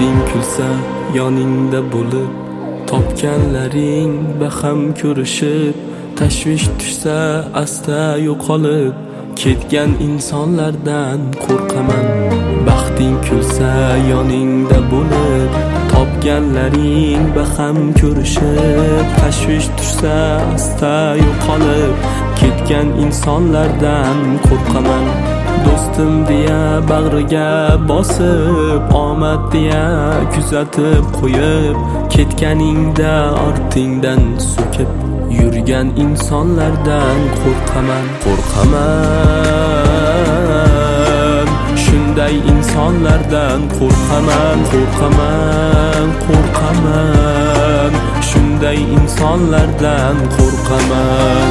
baxting kulsa yoningda bo'lib, topganlaring baham ko'rishib, tashvish tushsa asta yo'qolib, ketgan insonlardan qo'rqaman. Baxting kulsa yoningda bo'lib, topganlaring baham ko'rishib, tashvish tushsa asta yo'qolib, ketgan insonlardan qo'rqaman. Do'stim deya bag'riga bosib, omad deya kuzatib qo'yib, ketganingda ortingdan so'kib yurgan insonlardan qo'rqaman. Shunday insonlardan qo'rqaman. Shunday insonlardan qo'rqaman.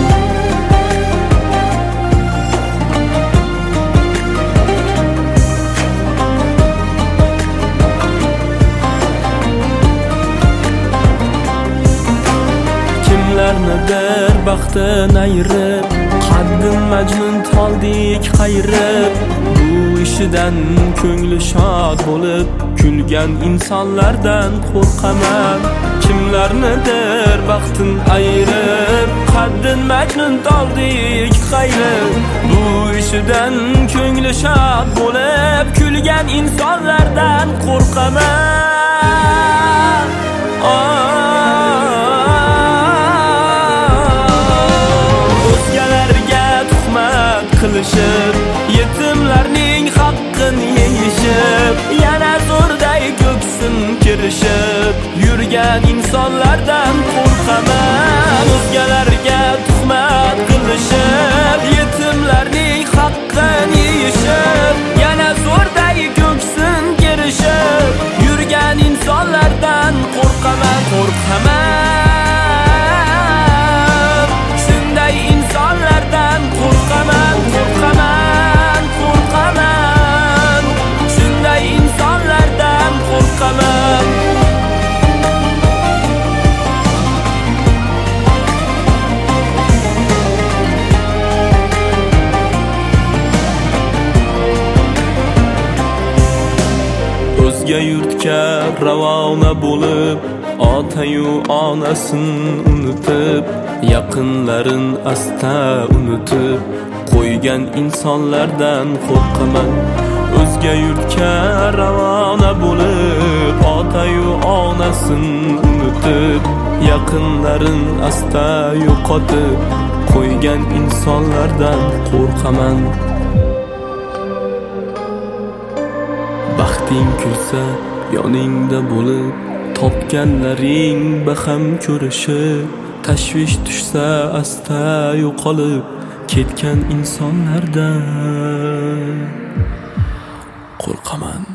Kimlarnidir baxtin ayirib, qaddim Majnun toldek qayrib, bu ishidan ko'ngli shod bo'lib, kulgan insonlardan qo'rqaman. Kimlarnidir baxtin ayirib, qaddim Majnun toldek qayrib, bu ishidan ko'ngli shod bo'lib, kulgan insonlardan qo'rqaman. Qilishib, yetimlarning haqqini yeyishib, yana zo'rday ko'ksin kirishib, yurgan insonlardan qo'rqaman. O'zgalarga tuhmat qilishib, yetimlarning haqqini yeyishib, yana zo'rday ko'ksin kirishib, yurgan insonlardan qo'rqaman. Shunday insonlardan qo'rqaman. Shunday insonlardan qo'rqaman. O'zga yurtga ravona bo'lib, otayu onasin unutib, yaqinlarin asta unutib qo'ygan insonlardan qo'rqaman. O'zga yurtga ravona bo'lib, otayu onasin unutib, yaqinlarin asta yo'qotib qo'ygan insonlardan qo'rqaman. Baxting kulsa yoningda bo'lib, topganlaring baham ko'rishib, tashvish tushsa asta yo'qolib, ketgan insonlardan qo'rqaman.